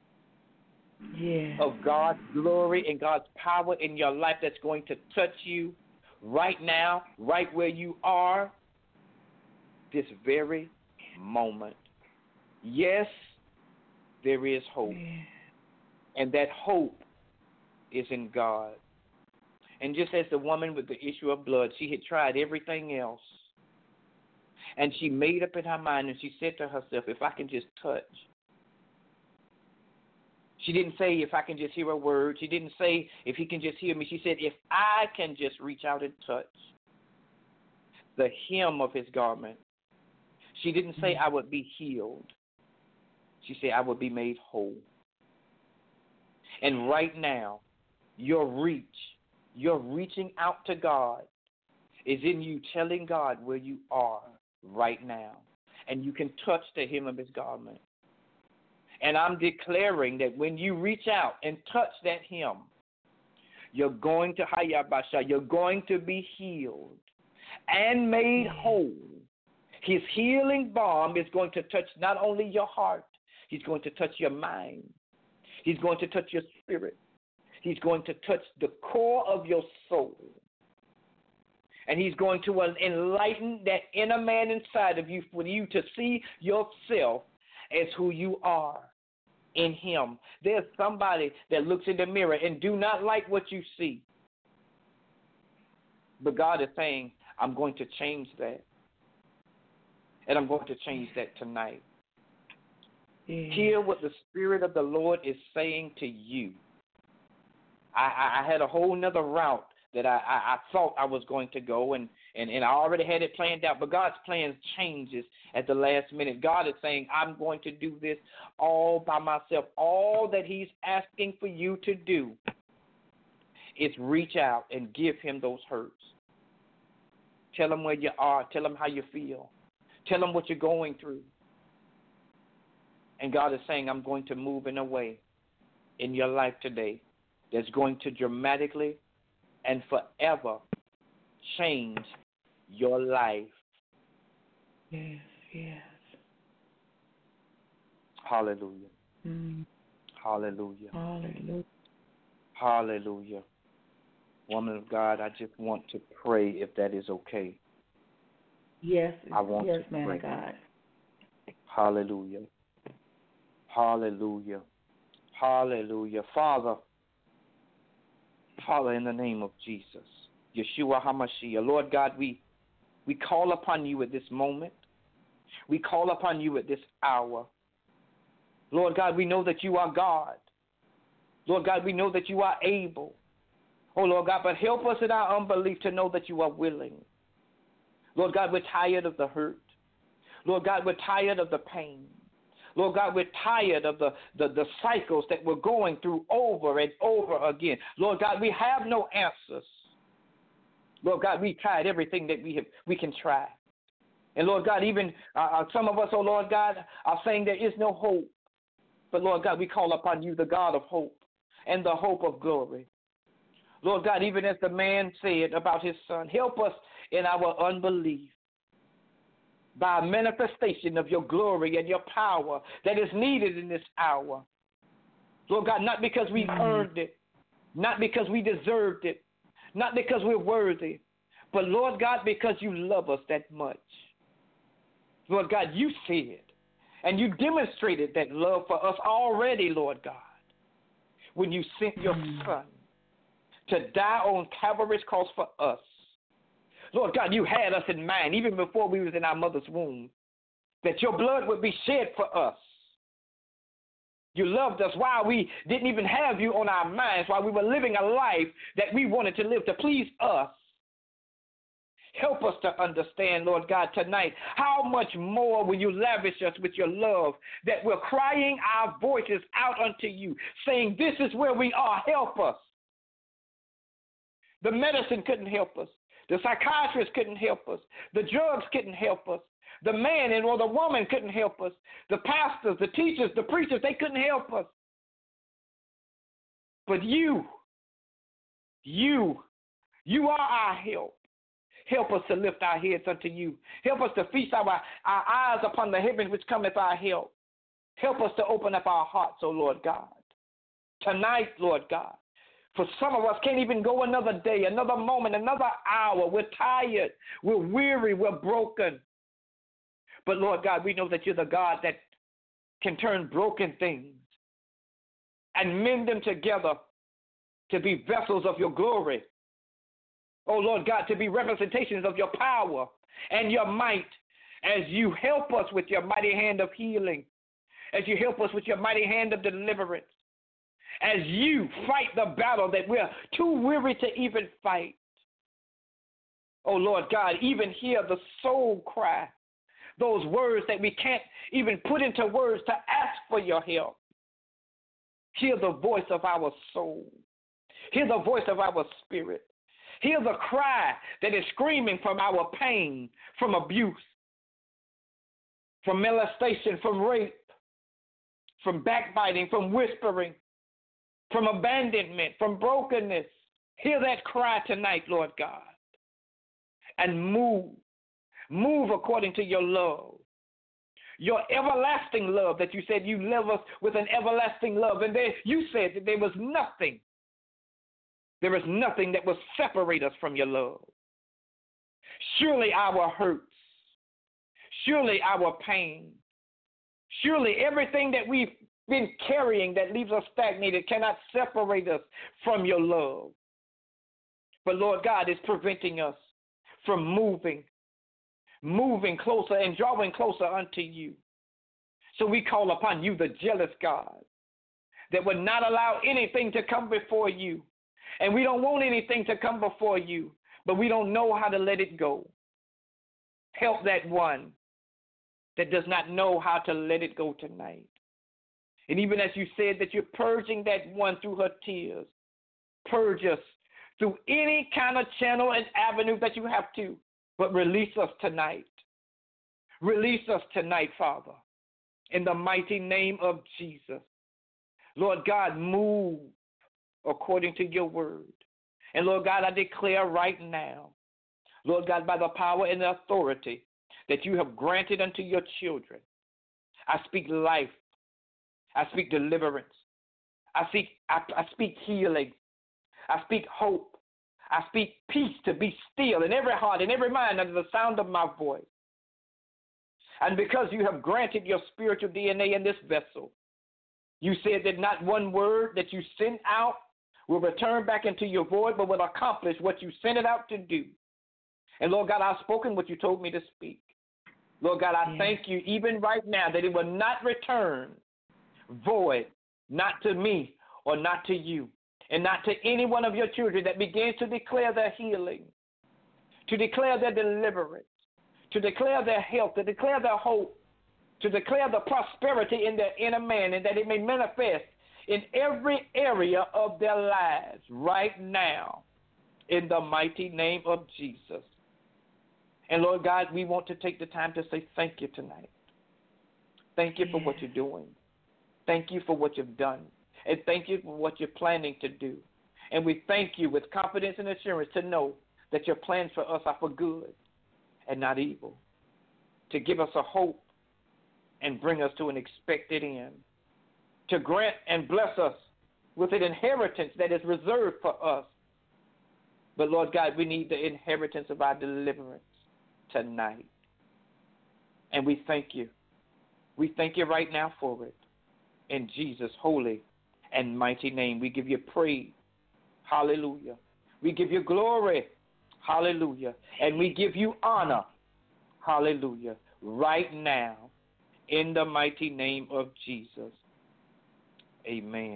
yeah. of God's glory and God's power in your life that's going to touch you right now, right where you are, this very moment. Yes, there is hope. Yeah. And that hope is in God. And just as the woman with the issue of blood, she had tried everything else. And she made up in her mind, and she said to herself, if I can just touch. She didn't say, if I can just hear a word. She didn't say, if he can just hear me. She said, if I can just reach out and touch the hem of his garment. She didn't say, I would be healed. She said, I would be made whole. And right now, your reach, your reaching out to God is in you telling God where you are right now. And you can touch the hem of his garment. And I'm declaring that when you reach out and touch that hem, you're going to Hayabasha, you're going to be healed and made whole. His healing balm is going to touch not only your heart, he's going to touch your mind. He's going to touch your spirit. He's going to touch the core of your soul. And he's going to enlighten that inner man inside of you for you to see yourself as who you are in him. There's somebody that looks in the mirror and do not like what you see. But God is saying, I'm going to change that. And I'm going to change that tonight. Yeah. Hear what the Spirit of the Lord is saying to you. I, I, I had a whole nother route that I, I, I thought I was going to go, and, and, and I already had it planned out. But God's plan changes at the last minute. God is saying, I'm going to do this all by myself. All that he's asking for you to do is reach out and give him those hurts. Tell him where you are. Tell him how you feel. Tell him what you're going through. And God is saying, I'm going to move in a way in your life today that's going to dramatically and forever change your life. Yes, yes. Hallelujah. Mm. Hallelujah. Hallelujah. Hallelujah. Woman of God, I just want to pray if that is okay. Yes, I want yes, to man pray. of God. Hallelujah. Hallelujah. Hallelujah. Father, Father, in the name of Jesus, Yeshua HaMashiach, Lord God, we, we call upon you at this moment. We call upon you at this hour. Lord God, we know that you are God. Lord God, we know that you are able. Oh, Lord God, but help us in our unbelief to know that you are willing. Lord God, we're tired of the hurt. Lord God, we're tired of the pain. Lord God, we're tired of the, the, the cycles that we're going through over and over again. Lord God, we have no answers. Lord God, we tried everything that we have, we can try. And Lord God, even uh, some of us, oh Lord God, are saying there is no hope. But Lord God, we call upon you, the God of hope and the hope of glory. Lord God, even as the man said about his son, help us in our unbelief by a manifestation of your glory and your power that is needed in this hour. Lord God, not because we mm-hmm. earned it, not because we deserved it, not because we're worthy, but Lord God, because you love us that much. Lord God, you said, and you demonstrated that love for us already, Lord God, when you sent your mm-hmm. son to die on Calvary's cross for us. Lord God, you had us in mind even before we was in our mother's womb, that your blood would be shed for us. You loved us while we didn't even have you on our minds, while we were living a life that we wanted to live to please us. Help us to understand, Lord God, tonight, how much more will you lavish us with your love, that we're crying our voices out unto you, saying, this is where we are, help us. The medicine couldn't help us. The psychiatrist couldn't help us. The drugs couldn't help us. The man and or the woman couldn't help us. The pastors, the teachers, the preachers, they couldn't help us. But you, you, you are our help. Help us to lift our heads unto you. Help us to feast our, our eyes upon the heavens which cometh our help. Help us to open up our hearts, O Lord God. Tonight, Lord God, for some of us can't even go another day, another moment, another hour. We're tired. We're weary. We're broken. But, Lord God, we know that you're the God that can turn broken things and mend them together to be vessels of your glory. Oh, Lord God, to be representations of your power and your might as you help us with your mighty hand of healing, as you help us with your mighty hand of deliverance, as you fight the battle that we're too weary to even fight. Oh, Lord God, even hear the soul cry, those words that we can't even put into words to ask for your help. Hear the voice of our soul. Hear the voice of our spirit. Hear the cry that is screaming from our pain, from abuse, from molestation, from rape, from backbiting, from whispering, from abandonment, from brokenness. Hear that cry tonight, Lord God, and move. Move according to your love, your everlasting love that you said you love us with an everlasting love. And there, you said that there was nothing, there is nothing that will separate us from your love. Surely our hurts, surely our pain, surely everything that we've been carrying that leaves us stagnated cannot separate us from your love. But Lord God is preventing us from moving, moving closer and drawing closer unto you. So we call upon you, the jealous God, that would not allow anything to come before you. And we don't want anything to come before you, but we don't know how to let it go. Help that one that does not know how to let it go tonight. And even as you said that you're purging that one through her tears, purge us through any kind of channel and avenue that you have to, but release us tonight. Release us tonight, Father, in the mighty name of Jesus. Lord God, move according to your word. And Lord God, I declare right now, Lord God, by the power and the authority that you have granted unto your children, I speak life. I speak deliverance. I speak, I, I speak healing. I speak hope. I speak peace to be still in every heart, in every mind under the sound of my voice. And because you have granted your spiritual D N A in this vessel, you said that not one word that you sent out will return back into your void, but will accomplish what you sent it out to do. And Lord God, I've spoken what you told me to speak. Lord God, I yeah. thank you even right now that it will not return void, not to me or not to you, and not to any one of your children that begins to declare their healing, to declare their deliverance, to declare their health, to declare their hope, to declare the prosperity in their inner man, and that it may manifest in every area of their lives right now in the mighty name of Jesus. And Lord God, we want to take the time to say thank you tonight. Thank you for what you're doing. Thank you for what you've done. And thank you for what you're planning to do. And we thank you with confidence and assurance to know that your plans for us are for good and not evil, to give us a hope and bring us to an expected end, to grant and bless us with an inheritance that is reserved for us. But, Lord God, we need the inheritance of our deliverance tonight. And we thank you. We thank you right now for it. In Jesus' holy and mighty name, we give you praise. Hallelujah. We give you glory. Hallelujah. And we give you honor. Hallelujah. Right now, in the mighty name of Jesus. Amen.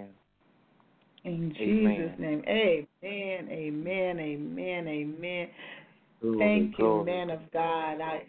In Jesus' name. Amen. Amen. Amen. Amen. Glory, thank glory. you, man of God. I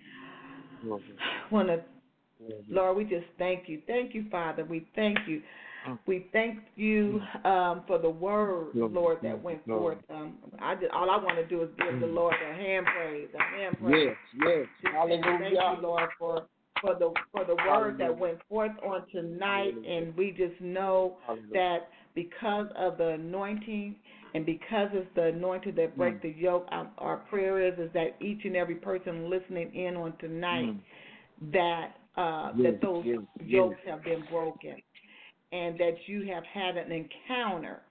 want to, Lord, we just thank you. Thank you, Father. We thank you. We thank you um, for the word, Lord, that went forth. Um, I just, all I want to do is give the Lord a hand praise, a hand praise. Yes, yes. Just Hallelujah. Thank you, Lord, for for the for the word that went forth on tonight, and we just know that because of the anointing and because it's the anointing that breaks mm. the yoke, our, our prayer is is that each and every person listening in on tonight mm. that uh, yes, that those yes, yokes yes. have been broken, and that you have had an encounter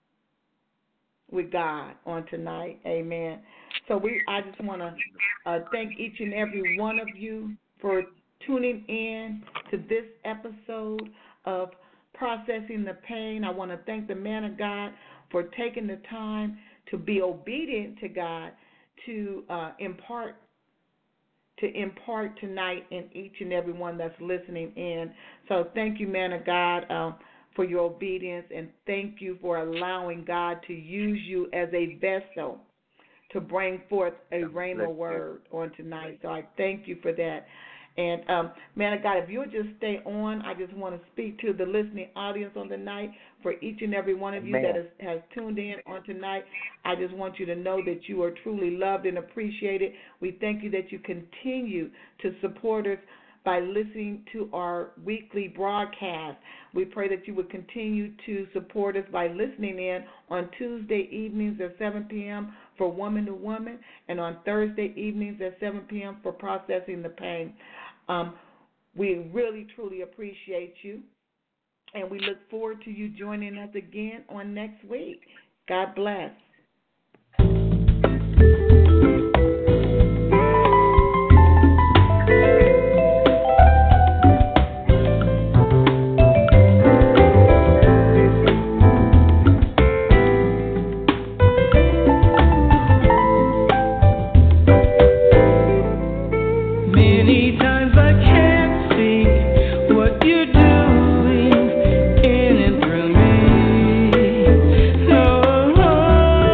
with God on tonight. Amen. So we, I just want to uh, thank each and every one of you for tuning in to this episode of Processing the Pain. I want to thank the man of God for taking the time to be obedient to God to uh, impart to impart tonight in each and every one that's listening in. So thank you, man of God, um, for your obedience, and thank you for allowing God to use you as a vessel to bring forth a rhema word on tonight. So I thank you for that. And, um, man of God, if you'll just stay on, I just want to speak to the listening audience on the night. For each and every one of you Amen. that has, has tuned in on tonight, I just want you to know that you are truly loved and appreciated. We thank you that you continue to support us by listening to our weekly broadcast. We pray that you would continue to support us by listening in on Tuesday evenings at seven p.m. for Woman to Woman, and on Thursday evenings at seven p.m. for Processing the Pain. Um, we really, truly appreciate you, and we look forward to you joining us again on next week. God bless. Oh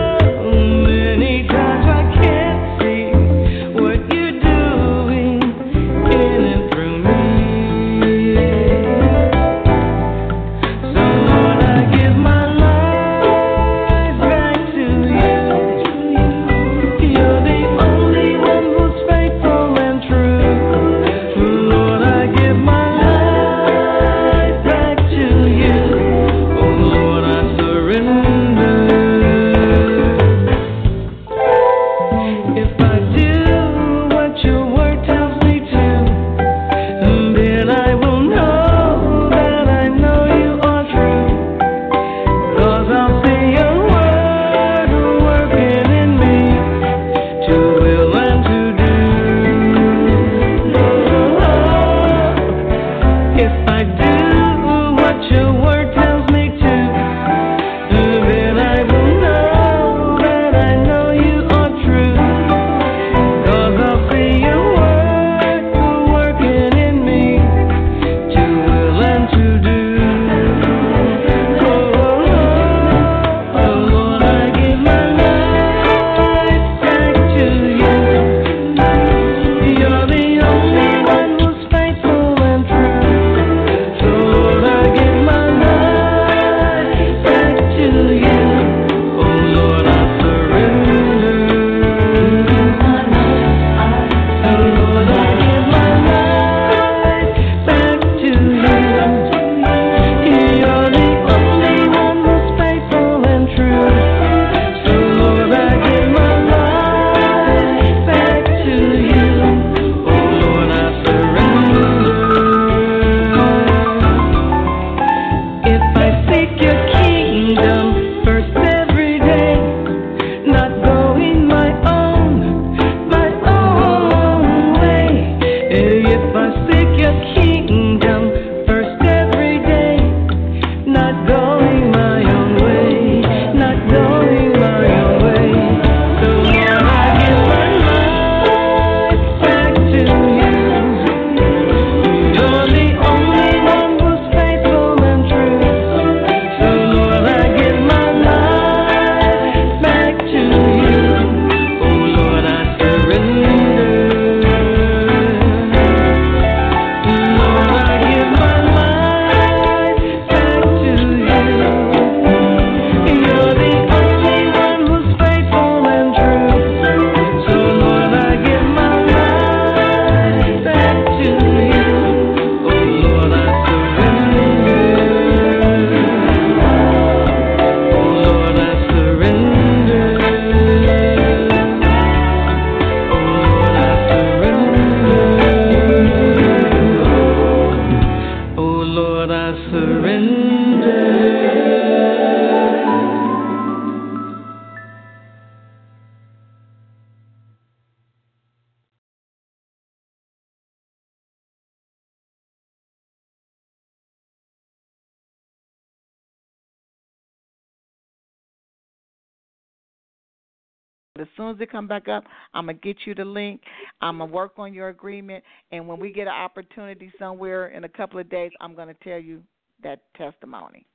As soon as it come back up, I'm going to get you the link. I'm going to work on your agreement. And when we get an opportunity somewhere in a couple of days, I'm going to tell you that testimony.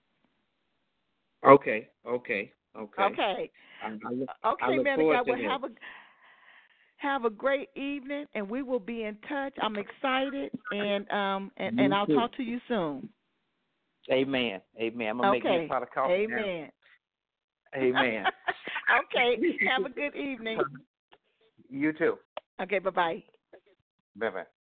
Okay, okay, okay. Okay. I, I look, okay, I look man. forward God, to well, have a have a great evening, and we will be in touch. I'm excited, and um and, and I'll too. talk to you soon. Amen. Amen. I'm gonna okay. make me a pot of coffee. Amen. Now. Amen. Okay. Have a good evening. You too. Okay. Bye bye. Bye bye.